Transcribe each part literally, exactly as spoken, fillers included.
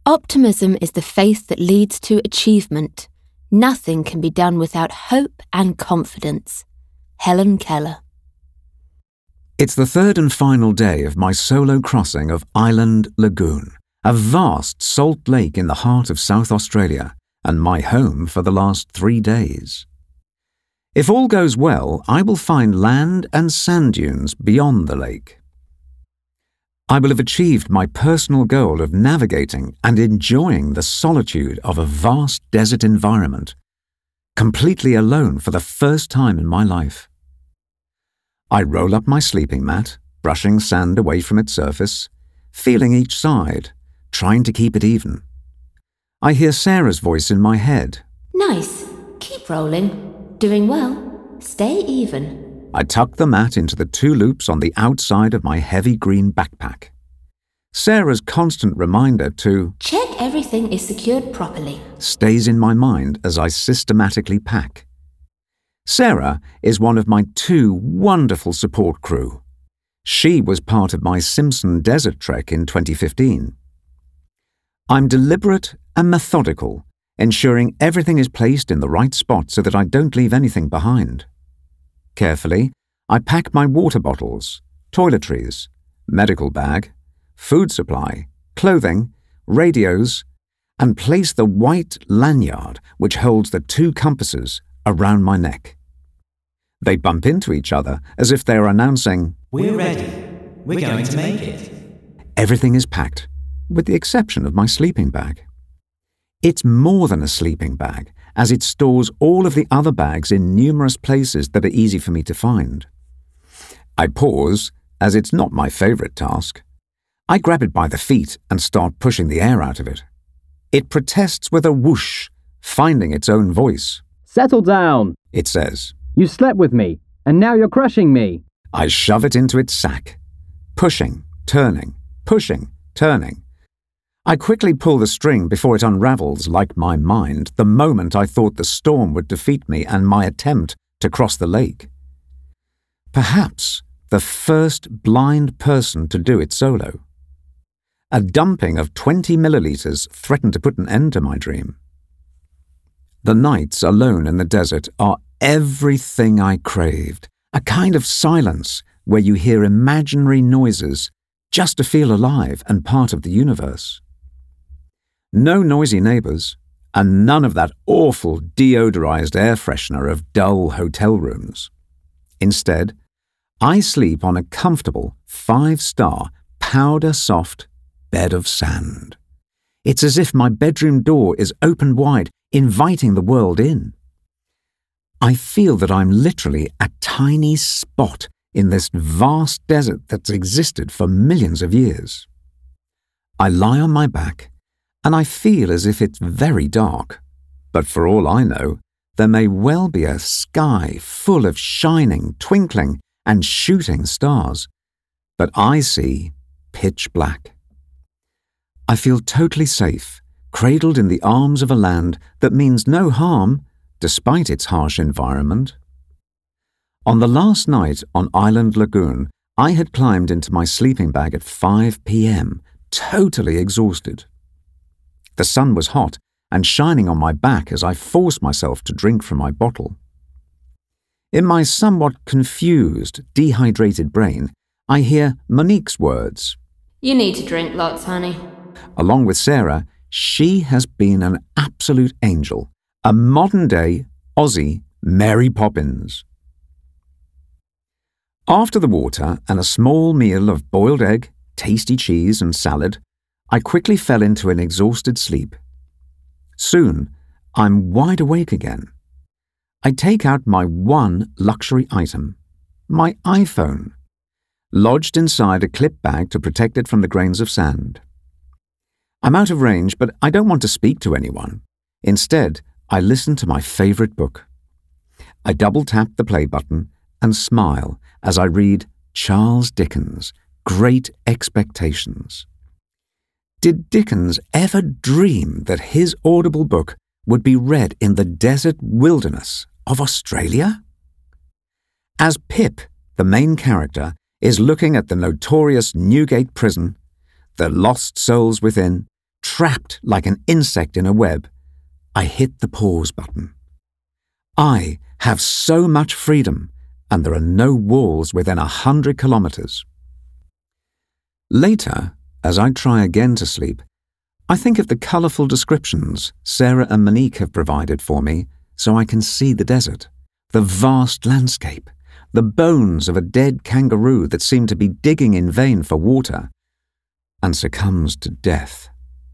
Optimism is the faith that leads to achievement. Nothing can be done without hope and confidence. Helen Keller. It's the third and final day of my solo crossing of Island Lagoon, a vast salt lake in the heart of South Australia, and my home for the last three days. If all goes well, I will find land and sand dunes beyond the lake. I will have achieved my personal goal of navigating and enjoying the solitude of a vast desert environment, completely alone for the first time in my life. I roll up my sleeping mat, brushing sand away from its surface, feeling each side, trying to keep it even. I hear Sarah's voice in my head. Nice. Keep rolling. Doing well. Stay even. I tuck the mat into the two loops on the outside of my heavy green backpack. Sarah's constant reminder to check everything is secured properly stays in my mind as I systematically pack. Sarah is one of my two wonderful support crew. She was part of my Simpson Desert Trek in twenty fifteen. I'm deliberate and methodical, ensuring everything is placed in the right spot so that I don't leave anything behind. Carefully, I pack my water bottles, toiletries, medical bag, food supply, clothing, radios, and place the white lanyard which holds the two compasses around my neck. They bump into each other as if they are announcing, "We're ready. We're going to make it." Everything is packed, with the exception of my sleeping bag. It's more than a sleeping bag, as it stores all of the other bags in numerous places that are easy for me to find. I pause, as it's not my favorite task. I grab it by the feet and start pushing the air out of it. It protests with a whoosh, finding its own voice. "Settle down," it says. "You slept with me, and now you're crushing me." I shove it into its sack, pushing, turning, pushing, turning. I quickly pull the string before it unravels like my mind the moment I thought the storm would defeat me and my attempt to cross the lake. Perhaps the first blind person to do it solo. A dumping of twenty milliliters threatened to put an end to my dream. The nights alone in the desert are everything I craved, a kind of silence where you hear imaginary noises just to feel alive and part of the universe. No noisy neighbors, and none of that awful deodorized air freshener of dull hotel rooms. Instead, I sleep on a comfortable five-star powder-soft bed of sand. It's as if my bedroom door is opened wide, inviting the world in. I feel that I'm literally a tiny spot in this vast desert that's existed for millions of years. I lie on my back, and I feel as if it's very dark, but for all I know, there may well be a sky full of shining, twinkling, and shooting stars, but I see pitch black. I feel totally safe, cradled in the arms of a land that means no harm, despite its harsh environment. On the last night on Island Lagoon, I had climbed into my sleeping bag at five p.m., totally exhausted. The sun was hot and shining on my back as I forced myself to drink from my bottle. In my somewhat confused, dehydrated brain, I hear Monique's words. "You need to drink lots, honey." Along with Sarah, she has been an absolute angel, a modern-day Aussie Mary Poppins. After the water and a small meal of boiled egg, tasty cheese and salad, I quickly fell into an exhausted sleep. Soon, I'm wide awake again. I take out my one luxury item, my iPhone, lodged inside a clip bag to protect it from the grains of sand. I'm out of range, but I don't want to speak to anyone. Instead, I listen to my favorite book. I double-tap the play button and smile as I read Charles Dickens' Great Expectations. Did Dickens ever dream that his audible book would be read in the desert wilderness of Australia? As Pip, the main character, is looking at the notorious Newgate prison, the lost souls within, trapped like an insect in a web, I hit the pause button. I have so much freedom, and there are no walls within a hundred kilometers. Later, as I try again to sleep, I think of the colourful descriptions Sarah and Monique have provided for me so I can see the desert, the vast landscape, the bones of a dead kangaroo that seem to be digging in vain for water, and succumbs to death.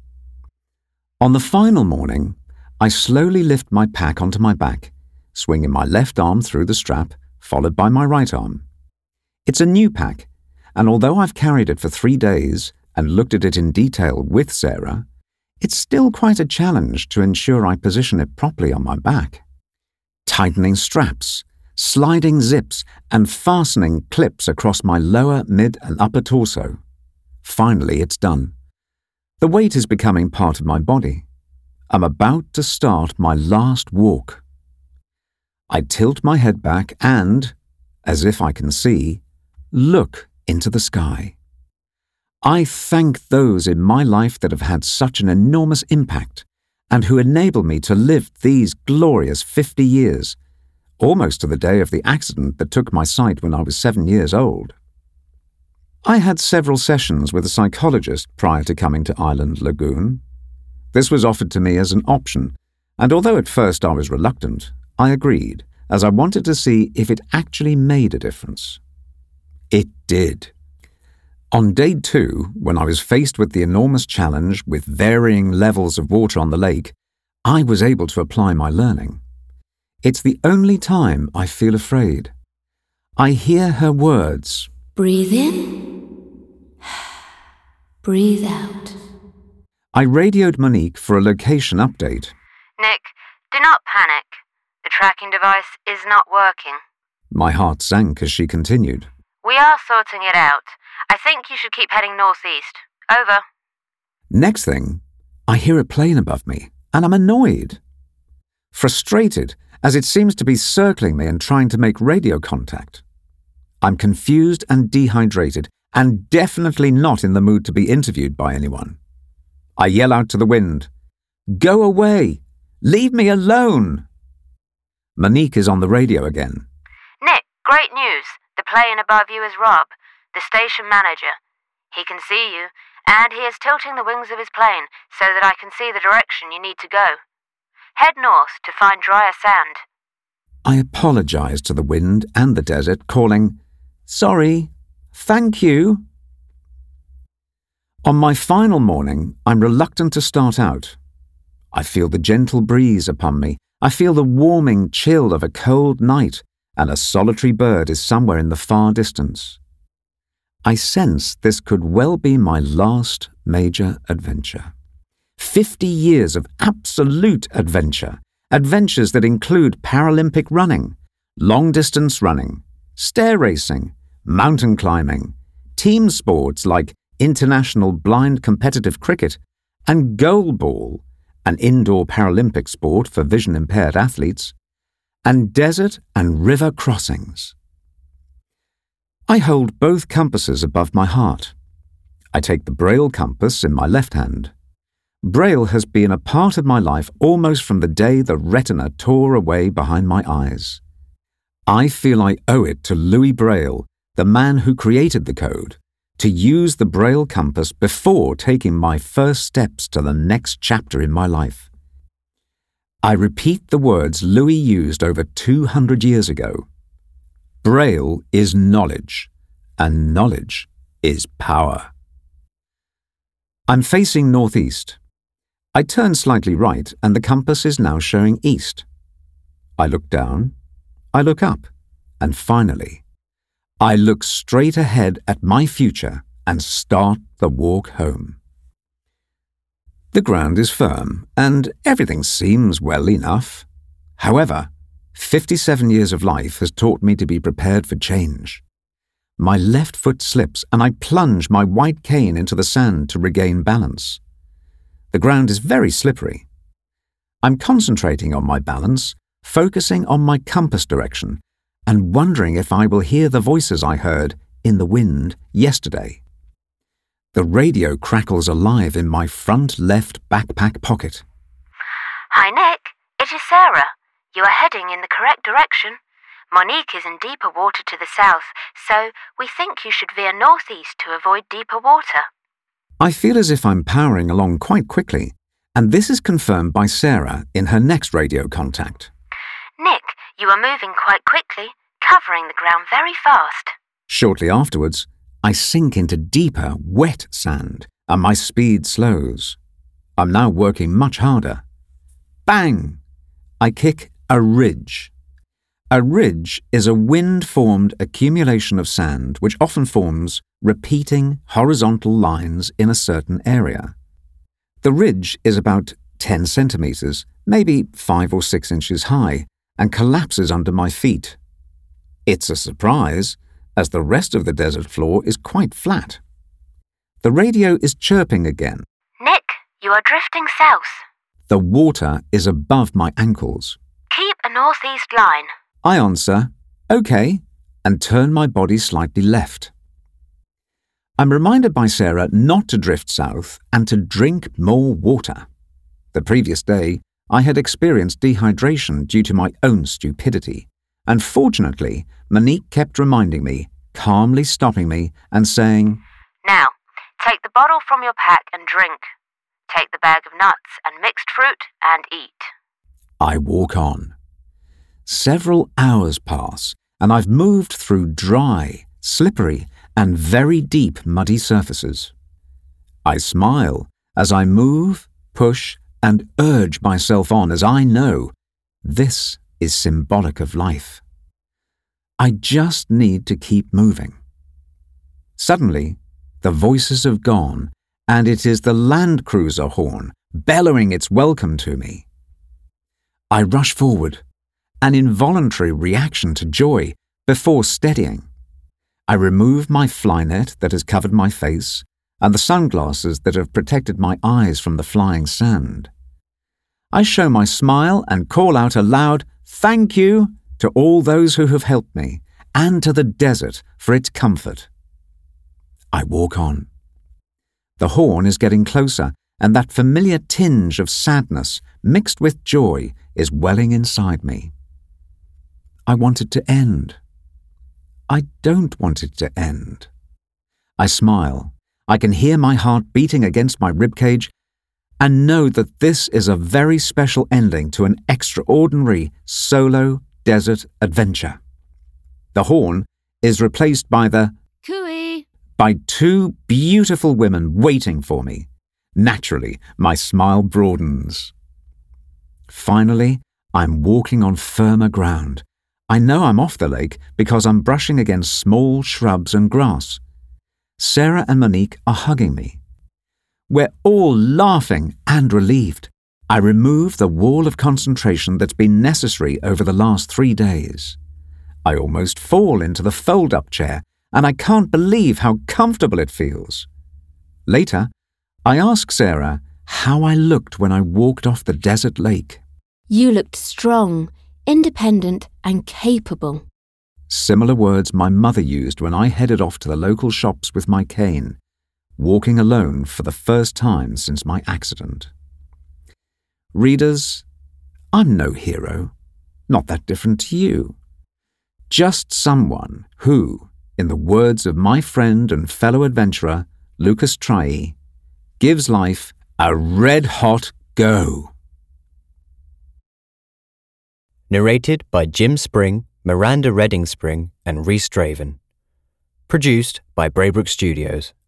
On the final morning, I slowly lift my pack onto my back, swinging my left arm through the strap, followed by my right arm. It's a new pack, and although I've carried it for three days and looked at it in detail with Sarah, it's still quite a challenge to ensure I position it properly on my back. Tightening straps, sliding zips, and fastening clips across my lower, mid, and upper torso. Finally, it's done. The weight is becoming part of my body. I'm about to start my last walk. I tilt my head back and, as if I can see, look into the sky. I thank those in my life that have had such an enormous impact and who enable me to live these glorious fifty years, almost to the day of the accident that took my sight when I was seven years old. I had several sessions with a psychologist prior to coming to Island Lagoon. This was offered to me as an option, and although at first I was reluctant, I agreed, as I wanted to see if it actually made a difference. It did. On day two, when I was faced with the enormous challenge with varying levels of water on the lake, I was able to apply my learning. It's the only time I feel afraid. I hear her words. Breathe in. Breathe out. I radioed Monique for a location update. Nick, do not panic. The tracking device is not working. My heart sank as she continued. We are sorting it out. I think you should keep heading northeast. Over. Next thing, I hear a plane above me, and I'm annoyed. Frustrated, as it seems to be circling me and trying to make radio contact. I'm confused and dehydrated, and definitely not in the mood to be interviewed by anyone. I yell out to the wind, "Go away! Leave me alone!" Monique is on the radio again. Nick, great news. The plane above you is Rob, the station manager. He can see you, and he is tilting the wings of his plane so that I can see the direction you need to go. Head north to find drier sand. I apologize to the wind and the desert, calling, "Sorry, thank you." On my final morning, I'm reluctant to start out. I feel the gentle breeze upon me. I feel the warming chill of a cold night, and a solitary bird is somewhere in the far distance. I sense this could well be my last major adventure. Fifty years of absolute adventure, adventures that include Paralympic running, long-distance running, stair racing, mountain climbing, team sports like international blind competitive cricket, and goalball, an indoor Paralympic sport for vision-impaired athletes, and desert and river crossings. I hold both compasses above my heart. I take the Braille compass in my left hand. Braille has been a part of my life almost from the day the retina tore away behind my eyes. I feel I owe it to Louis Braille, the man who created the code, to use the Braille compass before taking my first steps to the next chapter in my life. I repeat the words Louis used over two hundred years ago. Braille is knowledge, and knowledge is power. I'm facing northeast. I turn slightly right, and the compass is now showing east. I look down, I look up, and finally, I look straight ahead at my future and start the walk home. The ground is firm, and everything seems well enough. However, fifty-seven years of life has taught me to be prepared for change. My left foot slips, and I plunge my white cane into the sand to regain balance. The ground is very slippery. I'm concentrating on my balance, focusing on my compass direction, and wondering if I will hear the voices I heard in the wind yesterday. The radio crackles alive in my front left backpack pocket. Hi, Nick. It is Sarah. You are heading in the correct direction. Monique is in deeper water to the south, so we think you should veer northeast to avoid deeper water. I feel as if I'm powering along quite quickly, and this is confirmed by Sarah in her next radio contact. Nick, you are moving quite quickly, covering the ground very fast. Shortly afterwards, I sink into deeper, wet sand, and my speed slows. I'm now working much harder. Bang! I kick a ridge. A ridge is a wind-formed accumulation of sand which often forms repeating horizontal lines in a certain area. The ridge is about ten centimetres, maybe five or six inches high, and collapses under my feet. It's a surprise, as the rest of the desert floor is quite flat. The radio is chirping again. Nick, you are drifting south. The water is above my ankles. Keep a northeast line. I answer, OK, and turn my body slightly left. I'm reminded by Sarah not to drift south and to drink more water. The previous day, I had experienced dehydration due to my own stupidity, and fortunately, Monique kept reminding me, calmly stopping me and saying, Now, take the bottle from your pack and drink. Take the bag of nuts and mixed fruit and eat. I walk on. Several hours pass, and I've moved through dry, slippery, and very deep muddy surfaces. I smile as I move, push, and urge myself on, as I know this is symbolic of life. I just need to keep moving. Suddenly, the voices have gone, and it is the Land Cruiser horn bellowing its welcome to me. I rush forward, an involuntary reaction to joy, before steadying. I remove my flynet that has covered my face and the sunglasses that have protected my eyes from the flying sand. I show my smile and call out aloud, "Thank you," to all those who have helped me and to the desert for its comfort. I walk on. The horn is getting closer, and that familiar tinge of sadness mixed with joy is welling inside me. I want it to end. I don't want it to end. I smile. I can hear my heart beating against my ribcage and know that this is a very special ending to an extraordinary solo desert adventure. The horn is replaced by the Cooey! by two beautiful women waiting for me. Naturally, my smile broadens. Finally, I'm walking on firmer ground. I know I'm off the lake because I'm brushing against small shrubs and grass. Sarah and Monique are hugging me. We're all laughing and relieved. I remove the wall of concentration that's been necessary over the last three days. I almost fall into the fold-up chair, and I can't believe how comfortable it feels. Later, I ask Sarah how I looked when I walked off the desert lake. You looked strong, independent and capable. Similar words my mother used when I headed off to the local shops with my cane, walking alone for the first time since my accident. Readers, I'm no hero, not that different to you. Just someone who, in the words of my friend and fellow adventurer, Lucas Trailly, gives life a red-hot go. Narrated by Jim Spring, Miranda Redding Spring, and Rhys Draven. Produced by Braybrook Studios.